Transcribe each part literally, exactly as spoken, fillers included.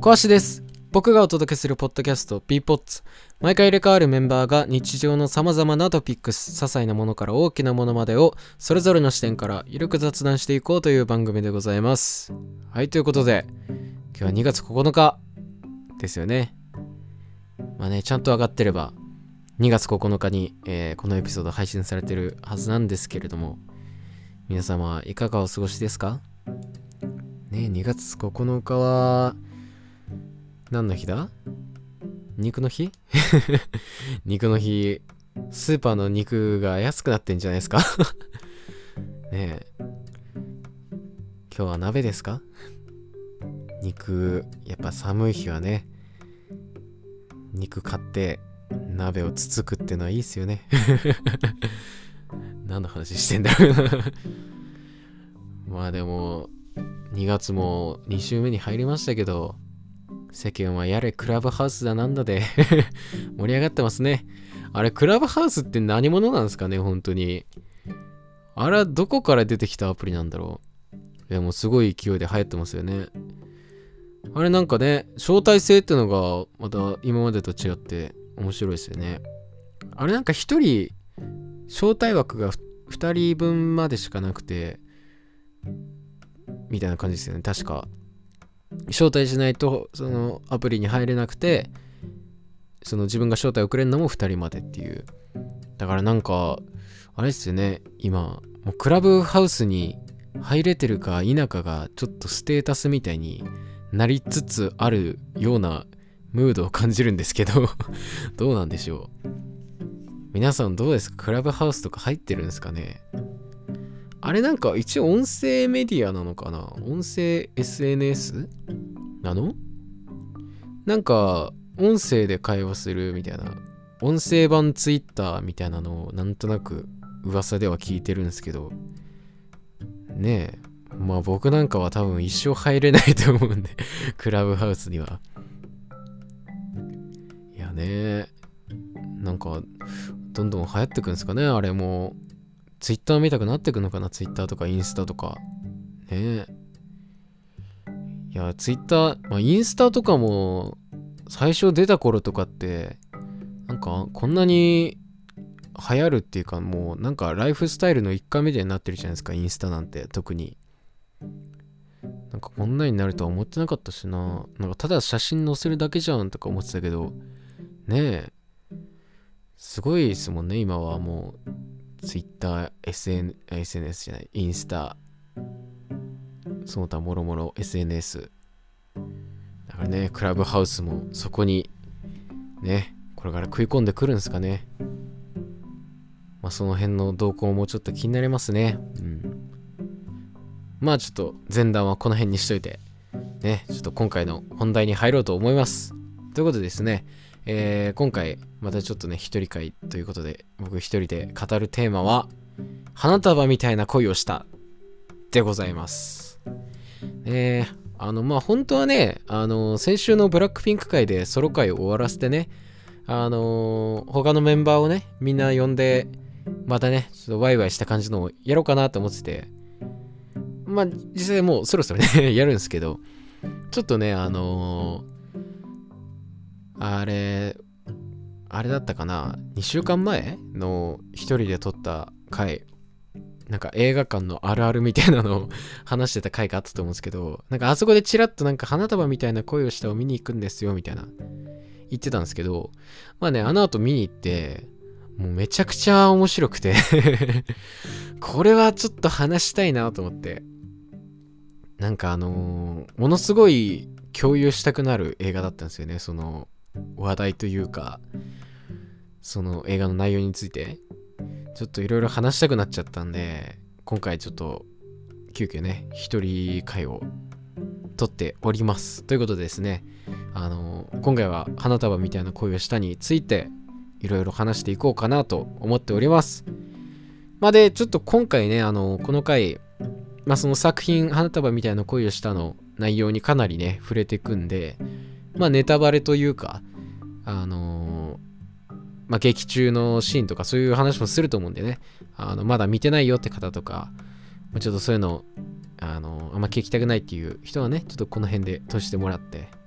小橋です。僕がお届けするポッドキャスト ピーポッツ。毎回入れ替わるメンバーが日常の様々なトピックス、些細なものから大きなものまでをそれぞれの視点からゆるく雑談していこうという番組でございます。はい、ということで今日はにがつここのかですよね。まあね、ちゃんと上がってればにがつここのかに、えー、このエピソード配信されてるはずなんですけれども、皆様いかがお過ごしですかね。にがつここのかは何の日だ？肉の日肉の日。スーパーの肉が安くなってんじゃないですかねえ、今日は鍋ですか？肉、やっぱ寒い日はね、肉買って鍋をつつくってのはいいっすよね何の話してんだろうなまあでもにがつもに週目に入りましたけど、世間はやれクラブハウスだなんだで盛り上がってますね。あれクラブハウスって何者なんですかね、本当に。あれはどこから出てきたアプリなんだろう。いやもうすごい勢いで流行ってますよね。あれなんかね、招待制ってのがまた今までと違って面白いですよね。あれなんか一人招待枠がふたりぶんまでしかなくてみたいな感じですよね。確か招待しないとそのアプリに入れなくて、その自分が招待をくれるのもふたりまでっていう。だからなんかあれですよね、今もうクラブハウスに入れてるか否かがちょっとステータスみたいになりつつあるようなムードを感じるんですけどどうなんでしょう。皆さんどうですか？クラブハウスとか入ってるんですかね。あれなんか一応音声メディアなのかな、音声 エスエヌエス なの？なんか音声で会話するみたいな、音声版ツイッターみたいなのをなんとなく噂では聞いてるんですけどね。えまあ僕なんかは多分一生入れないと思うんでクラブハウスには。いやね、なんかどんどん流行ってくんですかね。あれもツイッター見たくなってくのかな、ツイッターとかインスタとかね。いやツイッター、まあ、インスタとかも最初出た頃とかってなんかこんなに流行るっていうか、もうなんかライフスタイルの一環みたいになってるじゃないですか、インスタなんて。特になんかこんなになるとは思ってなかったしな。なんかただ写真載せるだけじゃんとか思ってたけどねえ、すごいですもんね今は。もうツイッター、エスエヌ、エスエヌエス じゃない、インスタ、その他もろもろ エスエヌエス。だからね、クラブハウスもそこにね、これから食い込んでくるんですかね。まあその辺の動向もちょっと気になりますね。うん。まあちょっと前段はこの辺にしといて、ね、ちょっと今回の本題に入ろうと思います。ということでですね、えー、今回またちょっとね一人会ということで、僕一人で語るテーマは花束みたいな恋をしたでございます。えー、あのまあ本当はね、あの先週のブラックピンク会でソロ会を終わらせてね、あのー、他のメンバーをねみんな呼んでまたねちょっとワイワイした感じのをやろうかなと思ってて、まあ実際もうそろそろねやるんですけど、ちょっとねあのーあれ、あれだったかな、にしゅうかんまえの一人で撮った回、なんか映画館のあるあるみたいなのを話してた回があったと思うんですけど、なんかあそこでチラッとなんか花束みたいな恋をしたを見に行くんですよみたいな言ってたんですけど、まあね、あの後見に行ってもうめちゃくちゃ面白くてこれはちょっと話したいなと思って、なんかあのー、ものすごい共有したくなる映画だったんですよね。その話題というか、その映画の内容についてちょっといろいろ話したくなっちゃったんで、今回ちょっと急遽ね一人会を撮っております。ということでですね、あの今回は花束みたいな恋をしたについていろいろ話していこうかなと思っております。まあでちょっと今回ね、あのこの回、まあその作品花束みたいな恋をしたの内容にかなりね触れていくんで、まあネタバレというか、あのー、まあ劇中のシーンとかそういう話もすると思うんでね、あのまだ見てないよって方とか、ちょっとそういうの、あのー、あんま聞きたくないっていう人はね、ちょっとこの辺で閉じてもらって、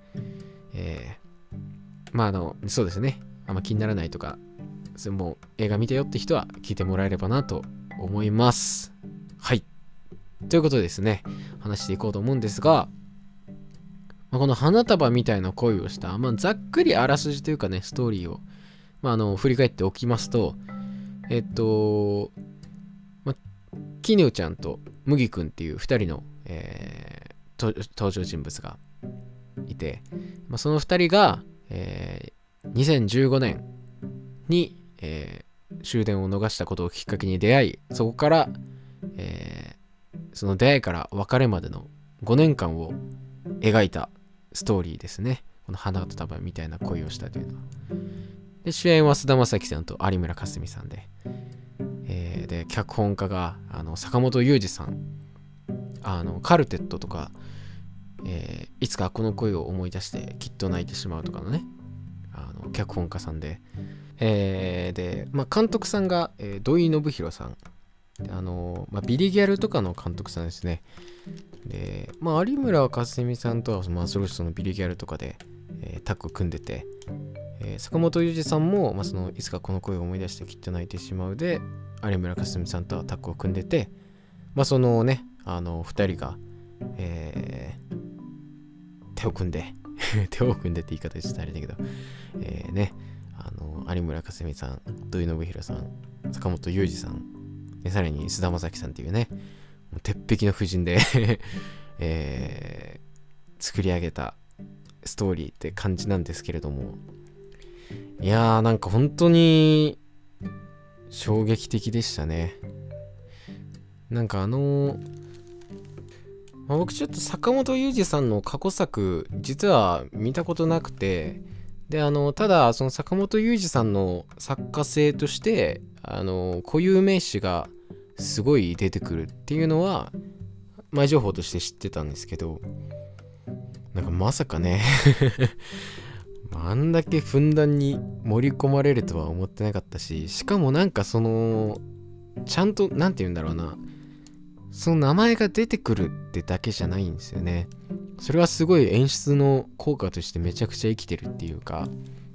えー、まああの、そうですね。あんま気にならないとか、もう映画見たよって人は聞いてもらえればなと思います。はい。ということでですね、話していこうと思うんですが、まあ、この花束みたいな恋をした、まあ、ざっくりあらすじというかね、ストーリーを、まあ、あの振り返っておきますと、えっと、まあ、絹ちゃんと麦くんっていうふたりの、えー、登場人物がいて、まあ、そのふたりが、えー、にせんじゅうごねんに、えー、終電を逃したことをきっかけに出会い、そこから、えー、その出会いから別れまでのごねんかんを描いたストーリーですね。この花束みたいな恋をしたというのは。で、主演は菅田将暉さんと有村架純さんで、えー、で、脚本家があの坂本雄二さん、あのカルテットとか、えー、いつかこの恋を思い出してきっと泣いてしまうとかのね、あの脚本家さんで、えー、で、まあ、監督さんが、えー、土井信弘さん、あのまあ、ビリギャルとかの監督さんですね。で、まあ、有村架純さんとは、まあ、それこそのビリギャルとかで、えー、タッグ組んでて、えー、坂本雄二さんも、まあ、そのいつかこの声を思い出してきっと泣いてしまうで、有村架純さんとはタッグを組んでて、まあ、そのね、あのふたりが、えー、手を組んで手を組んでって言い方してあれだけど、えー、ね、あの有村架純さん、土井信弘さん、坂本雄二さん、でさらに菅田将暉さんっていうね、鉄壁の布陣で、えー、作り上げたストーリーって感じなんですけれども、いやーなんか本当に衝撃的でしたね。なんかあのーまあ、僕ちょっと坂本雄二さんの過去作実は見たことなくて、であのただその坂本雄二さんの作家性としてあの固有名詞がすごい出てくるっていうのは前情報として知ってたんですけど、なんかまさかねあんだけふんだんに盛り込まれるとは思ってなかったし、しかもなんかそのちゃんとなんて言うんだろうな、その名前が出てくるってだけじゃないんですよね。それはすごい演出の効果としてめちゃくちゃ生きてるっていうか、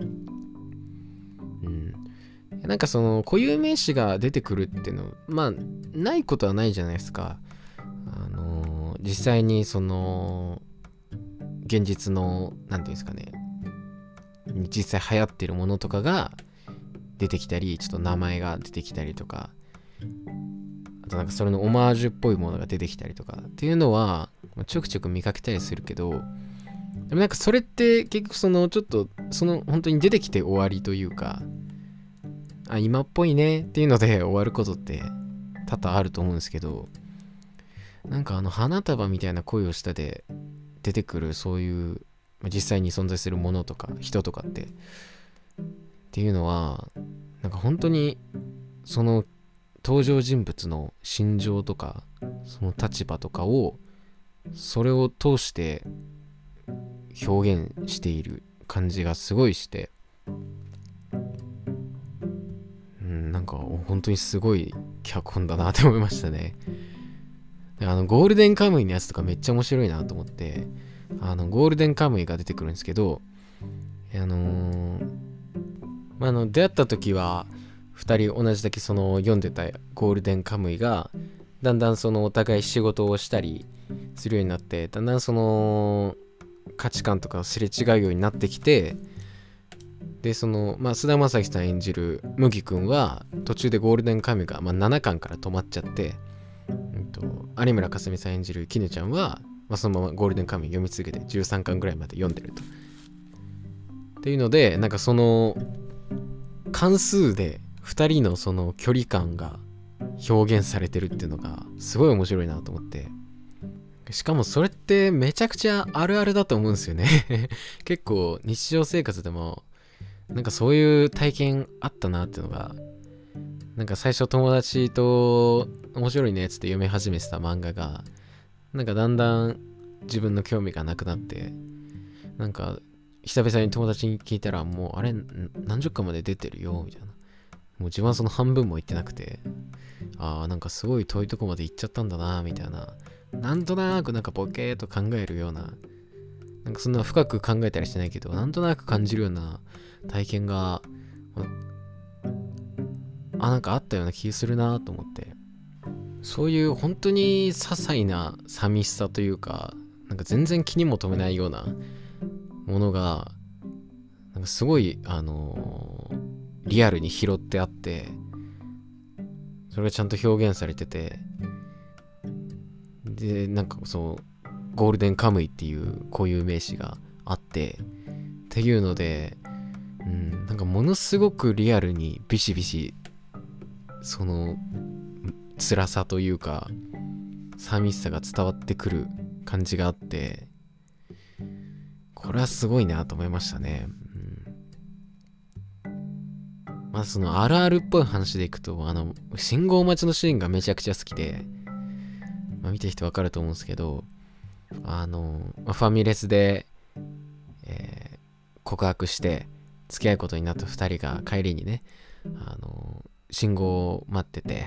うん、なんかその固有名詞が出てくるっていうのまあないことはないじゃないですか。あのー、実際にその現実のなんていうんですかね、実際流行ってるものとかが出てきたり、ちょっと名前が出てきたりとか、あとなんかそれのオマージュっぽいものが出てきたりとかっていうのはちょくちょく見かけたりするけど、でもなんかそれって結局そのちょっとその本当に出てきて終わりというか、あ今っぽいねっていうので終わることって多々あると思うんですけど、なんかあの花束みたいな恋をしたで出てくるそういう実際に存在するものとか人とかってっていうのはなんか本当にその登場人物の心情とかその立場とかをそれを通して表現している感じがすごいして、うん、なんか本当にすごい脚本だなって思いましたね。であのゴールデンカムイのやつとかめっちゃ面白いなと思って、あのゴールデンカムイが出てくるんですけど、あのーまあ、あの出会った時はふたり同じだけその読んでたゴールデンカムイがだんだんそのお互い仕事をしたりするようになって、だんだんその価値観とかすれ違うようになってきて、でそのまあ菅田将暉さん演じる麦くんは途中でゴールデンカムイが、まあ、ななかんから止まっちゃって、うんと、有村架純さん演じる絹ちゃんは、まあ、そのままゴールデンカムイ読み続けてじゅうさんかんぐらいまで読んでると。っていうのでなんかその関数でふたりのその距離感が表現されてるっていうのがすごい面白いなと思って、しかもそれってめちゃくちゃあるあるだと思うんですよね結構日常生活でもなんかそういう体験あったなっていうのが、なんか最初友達と面白いねっつって読み始めてた漫画がなんかだんだん自分の興味がなくなって、なんか久々に友達に聞いたらもうあれ何十巻まで出てるよみたいな、もう自分はその半分も行ってなくて、ああなんかすごい遠いとこまで行っちゃったんだなみたいな、なんとなくなんかボケーと考えるようななんかそんな深く考えたりしてないけど、なんとなく感じるような体験が、あ、なんかあったような気するなと思って、そういう本当に些細な寂しさというか、なんか全然気にも留めないようなものが、なんかすごい、あのーリアルに拾ってあって、それがちゃんと表現されてて、で、なんかそう、ゴールデンカムイっていう固有名詞があって、っていうので、うん、なんかものすごくリアルにビシビシ、その、辛さというか、寂しさが伝わってくる感じがあって、これはすごいなと思いましたね。まあそのあるあるっぽい話でいくと、あの信号待ちのシーンがめちゃくちゃ好きで、まあ、見てる人わかると思うんですけど、あの、まあ、ファミレスで、えー告白して付き合うことになったふたりが帰りにね、あの信号を待ってて、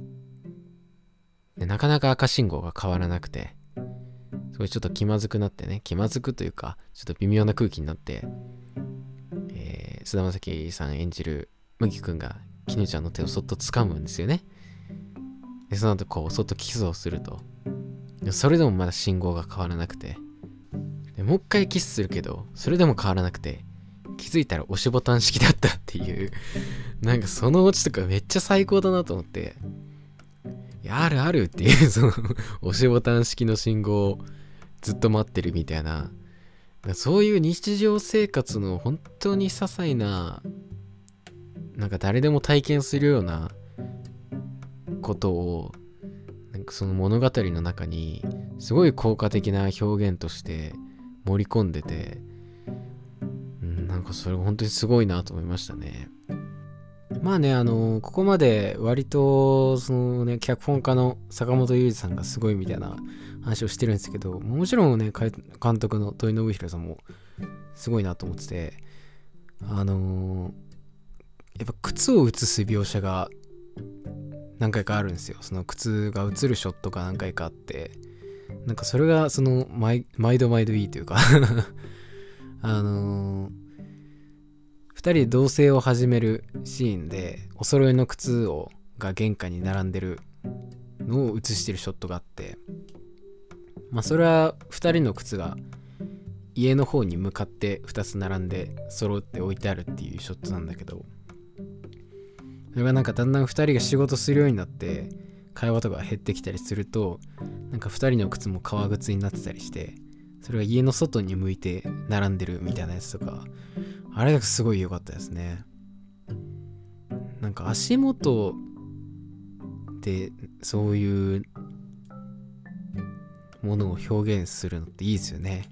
でなかなか赤信号が変わらなくて、すごいちょっと気まずくなってね、気まずくというかちょっと微妙な空気になって、えー、菅田将暉さん演じる麦くんが絹ちゃんの手をそっと掴むんですよね。でその後こうそっとキスをすると、でそれでもまだ信号が変わらなくて、でもう一回キスするけどそれでも変わらなくて、気づいたら押しボタン式だったっていうなんかそのオチとかめっちゃ最高だなと思って、いやあるあるっていう、その押しボタン式の信号をずっと待ってるみたいな、そういう日常生活の本当に些細な、なんか誰でも体験するようなことを、なんかその物語の中にすごい効果的な表現として盛り込んでて、うん、なんかそれ本当にすごいなと思いましたね。まあね、あのここまで割とそのね、脚本家の坂本雄二さんがすごいみたいな話をしてるんですけど、もちろんね、監督の土井信弘さんもすごいなと思ってて、あのー、やっぱ靴を写す描写が何回かあるんですよ。その靴が写るショットが何回かあって、なんかそれがその毎度毎度いいというかあのー、ふたりで同棲を始めるシーンでお揃いの靴をが玄関に並んでるのを写してるショットがあって、まあそれはふたりの靴が家の方に向かってふたつ並んで揃って置いてあるっていうショットなんだけど、それがなんかだんだんふたりが仕事するようになって会話とか減ってきたりすると、なんかふたりの靴も革靴になってたりして、それが家の外に向いて並んでるみたいなやつとか、あれがすごい良かったですね。なんか足元でそういうものを表現するのっていいですよね。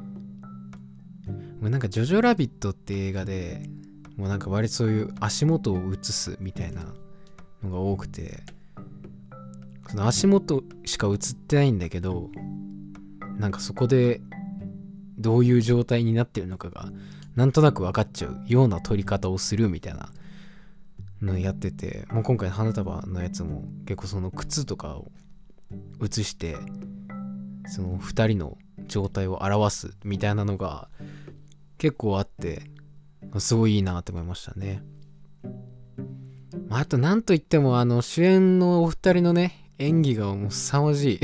もうなんかジョジョラビットって映画でもうなんか割とそういう足元を映すみたいなのが多くて、その足元しか映ってないんだけど、なんかそこでどういう状態になってるのかがなんとなく分かっちゃうような撮り方をするみたいなのやってて、もう今回の花束のやつも結構その靴とかを映してそのふたりの状態を表すみたいなのが結構あって、すごいいいなって思いましたね。まあ、あとなんといってもあの主演のお二人のね演技がもう凄まじい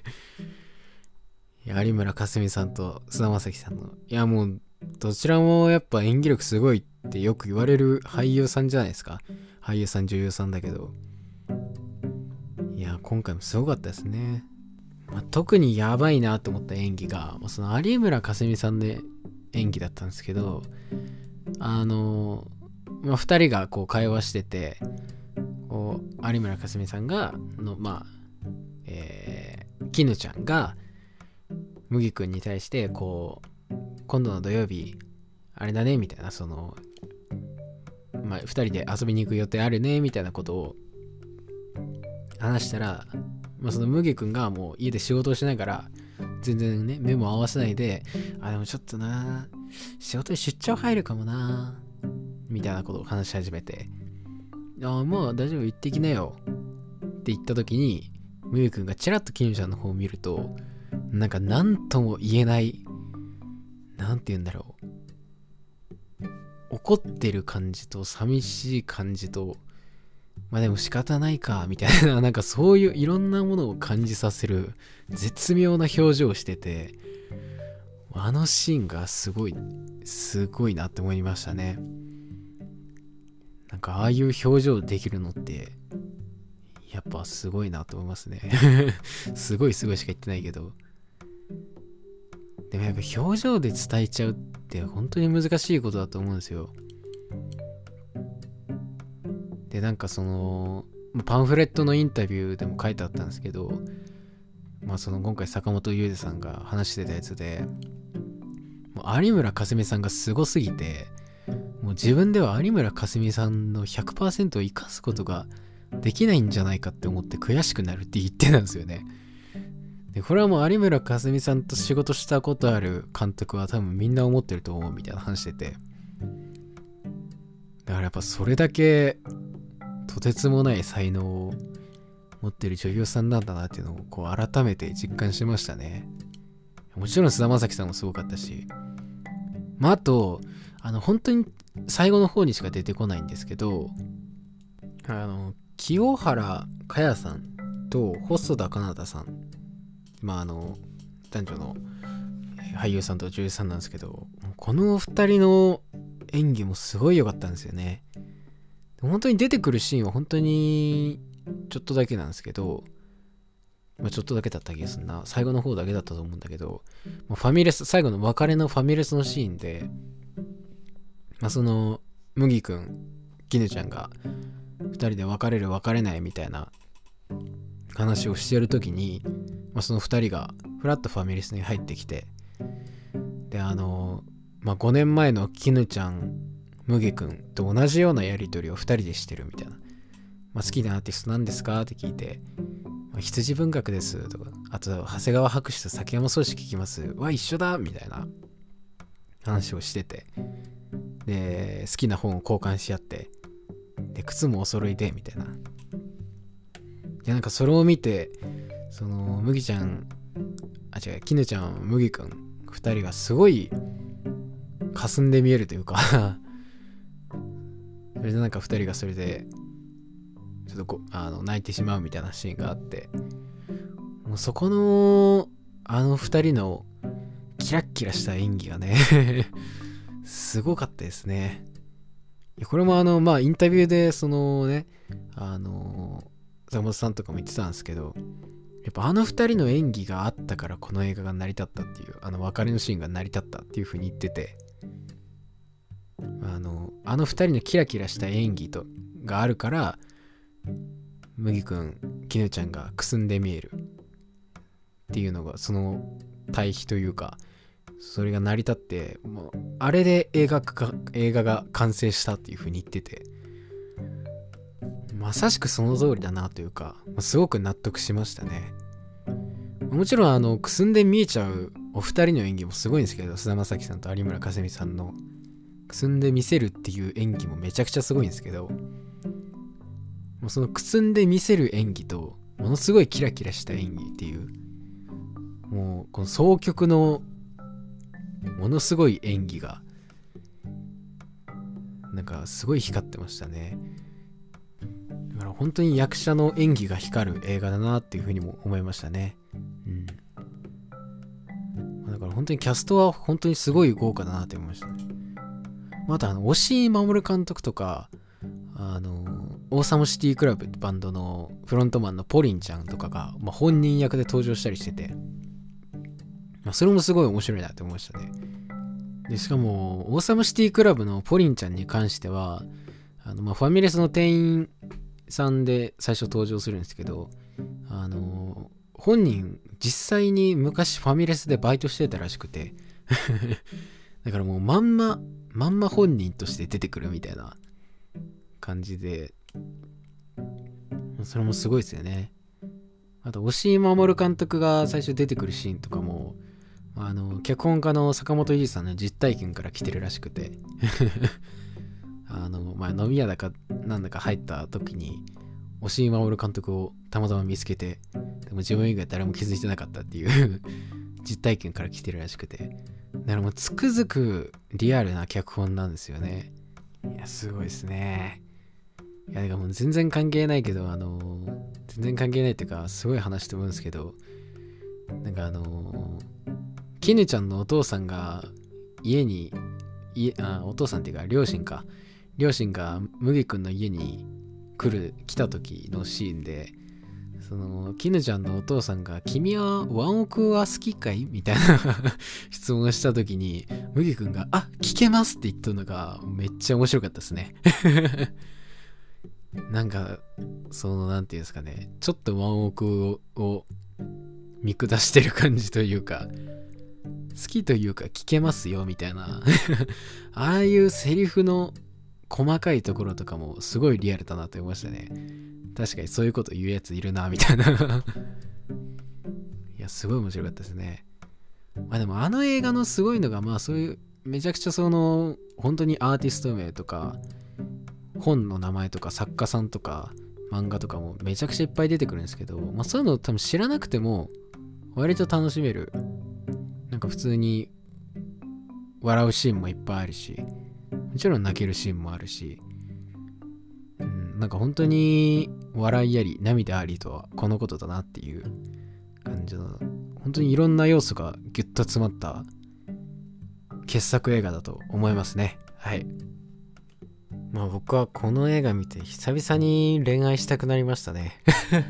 いや有村架純さんと菅田将暉さんの、いやもうどちらもやっぱ演技力すごいってよく言われる俳優さんじゃないですか。俳優さん女優さんだけど、いや今回もすごかったですね。まあ、特にやばいなと思った演技が、まあ、その有村架純さんの演技だったんですけど、あのまあ、ふたりがこう会話してて、こう有村架純さんがのまあえー、絹ちゃんが麦くんに対してこう今度の土曜日あれだねみたいな、そのまあふたりで遊びに行く予定あるねみたいなことを話したら、まあ、その麦くんがもう家で仕事をしながら全然ね目も合わせないで、あでもちょっとな仕事に出張入るかもなみたいなことを話し始めて、ああまあ大丈夫行ってきなよって言った時に、麦くんがチラッと絹ちゃんの方を見ると、なんか何とも言えないなんて言うんだろう、怒ってる感じと寂しい感じと、まあでも仕方ないかみたいな、なんかそういういろんなものを感じさせる絶妙な表情をしてて、あのシーンがすごいすごいなって思いましたね。なんかああいう表情できるのってやっぱすごいなと思いますね。すごいすごいしか言ってないけど、でもやっぱ表情で伝えちゃうって本当に難しいことだと思うんですよ。でなんかそのパンフレットのインタビューでも書いてあったんですけど、まあその今回坂本雄二さんが話してたやつで、もう有村架純さんがすごすぎて、もう自分では有村架純さんの ひゃくパーセント を生かすことができないんじゃないかって思って悔しくなるって言ってたんですよね。でこれはもう有村架純さんと仕事したことある監督は多分みんな思ってると思うみたいな話してて、だからやっぱそれだけとてつもない才能を持ってる女優さんなんだなっていうのをこう改めて実感しましたね。もちろん菅田将暉さんもすごかったし、まああとあの本当に最後の方にしか出てこないんですけど、あの清原果耶さんと細田佳央太さん、まああの男女の俳優さんと女優さんなんですけど、この二人の演技もすごい良かったんですよね。本当に出てくるシーンは本当にちょっとだけなんですけど、まあ、ちょっとだけだった気がするな。最後の方だけだったと思うんだけど、ファミレス、最後の別れのファミレスのシーンで、まあ、その麦くん、絹ちゃんがふたりで別れる別れないみたいな話をしてるときに、まあ、そのふたりがフラッとファミレスに入ってきて、であの、まあ、ごねんまえの絹ちゃん麦くんと同じようなやり取りをふたりでしてるみたいな、まあ、好きなアーティスト何ですかって聞いて、まあ、羊文学ですとか、あと長谷川博士と崎山壮志聞きますは一緒だみたいな話をしてて、で好きな本を交換し合って、で靴もお揃いでみたいな。でなんかそれを見て、その麦ちゃんあ違う絹ちゃん麦くんふたりがすごい霞んで見えるというかそれでなんかふたりがそれでちょっとこあの泣いてしまうみたいなシーンがあって、もうそこのあのふたりのキラッキラした演技がねすごかったですね。これもあのまあインタビューでそのね、あの坂本さんとかも言ってたんですけど、やっぱあのふたりの演技があったからこの映画が成り立ったっていう、あの別れのシーンが成り立ったっていう風に言ってて、あのあのふたりのキラキラした演技とがあるから麦くん絹ちゃんがくすんで見えるっていうのが、その対比というかそれが成り立って、もうあれで映画か映画が完成したっていう風に言ってて、まさしくその通りだなというか、すごく納得しましたね。もちろんあのくすんで見えちゃうお二人の演技もすごいんですけど、菅田将暉さんと有村架純さんのくすんで見せるっていう演技もめちゃくちゃすごいんですけど、もうそのくすんで見せる演技とものすごいキラキラした演技っていう、もうこの双極のものすごい演技がなんかすごい光ってましたね。だから本当に役者の演技が光る映画だなっていうふうにも思いましたね。うん。だから本当にキャストは本当にすごい豪華だなって思いましたね。またあの押井守監督とか、あのオーサムシティクラブってバンドのフロントマンのポリンちゃんとかが、まあ、本人役で登場したりしてて、まあ、それもすごい面白いなって思いましたね。でしかもオーサムシティクラブのポリンちゃんに関しては、あのまあファミレスの店員さんで最初登場するんですけど、あの本人実際に昔ファミレスでバイトしてたらしくてだからもうまんままんま本人として出てくるみたいな感じで、それもすごいですよね。あと押井守監督が最初出てくるシーンとかも、あの脚本家の坂本龍一さんの実体験から来てるらしくてあの、まあ、飲み屋だかなんだか入った時に押井守監督をたまたま見つけて、でも自分以外誰も気づいてなかったっていう実体験から来てるらしくて、 だからもうつくづくリアルな脚本なんですよね。いやすごいですね。いやだからもう全然関係ないけど、あのー、全然関係ないっていうかすごい話して思うんですけど、なんかあのー、絹ちゃんのお父さんが家に家あお父さんっていうか両親か両親が麦くんの家に来る来た時のシーンで、その絹ちゃんのお父さんが君はワンオクは好きかいみたいな質問をした時に麦くんがあ聞けますって言ったのがめっちゃ面白かったですね。なんかそのなんていうんですかね、ちょっとワンオクを、を見下してる感じというか、好きというか聞けますよみたいなああいうセリフの細かいところとかもすごいリアルだなと思いましたね。確かにそういうこと言うやついるなみたいないやすごい面白かったですね。まあでもあの映画のすごいのが、まあそういうめちゃくちゃその本当にアーティスト名とか本の名前とか作家さんとか漫画とかもめちゃくちゃいっぱい出てくるんですけど、まあそういうの多分知らなくても割と楽しめる、なんか普通に笑うシーンもいっぱいあるし、もちろん泣けるシーンもあるし、うん、なんか本当に笑いあり涙ありとはこのことだなっていう感じの、本当にいろんな要素がギュッと詰まった傑作映画だと思いますね。はい。まあ僕はこの映画見て久々に恋愛したくなりましたね。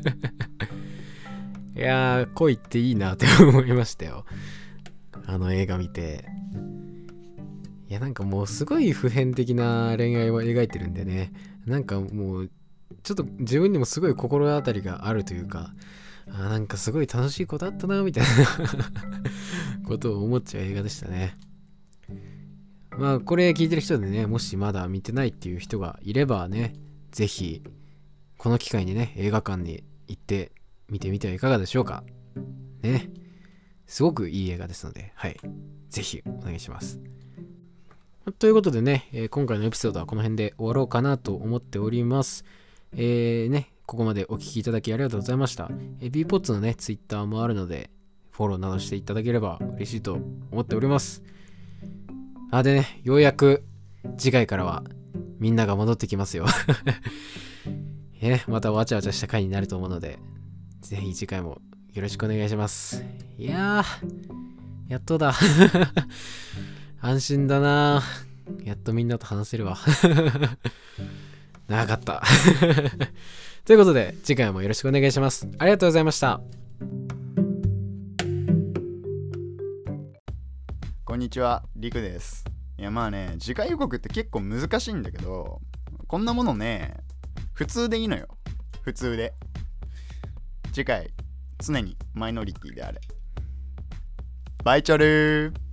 いやー恋っていいなって思いましたよ、あの映画見て。いやなんかもうすごい普遍的な恋愛を描いてるんでね、なんかもうちょっと自分にもすごい心当たりがあるというか、あなんかすごい楽しいことあったなみたいなことを思っちゃう映画でしたね。まあこれ聞いてる人でね、もしまだ見てないっていう人がいればね、ぜひこの機会にね映画館に行って見てみてはいかがでしょうかね。すごくいい映画ですので、はい、ぜひお願いします。ということでね、えー、今回のエピソードはこの辺で終わろうかなと思っております。えーね、ここまでお聞きいただきありがとうございました。えー、B ポッツのね、ツイッターもあるので、フォローなどしていただければ嬉しいと思っております。あ、でね、ようやく次回からはみんなが戻ってきますよ。ね、またわちゃわちゃした回になると思うので、ぜひ次回もよろしくお願いします。いやー、やっとだ。安心だな。やっとみんなと話せるわ。長かった。ということで、次回もよろしくお願いします。ありがとうございました。 こんにちは、りくです。いやまあね、次回予告って結構難しいんだけど、こんなものね、普通でいいのよ。普通で。次回、常にマイノリティであれ。バイチャルー。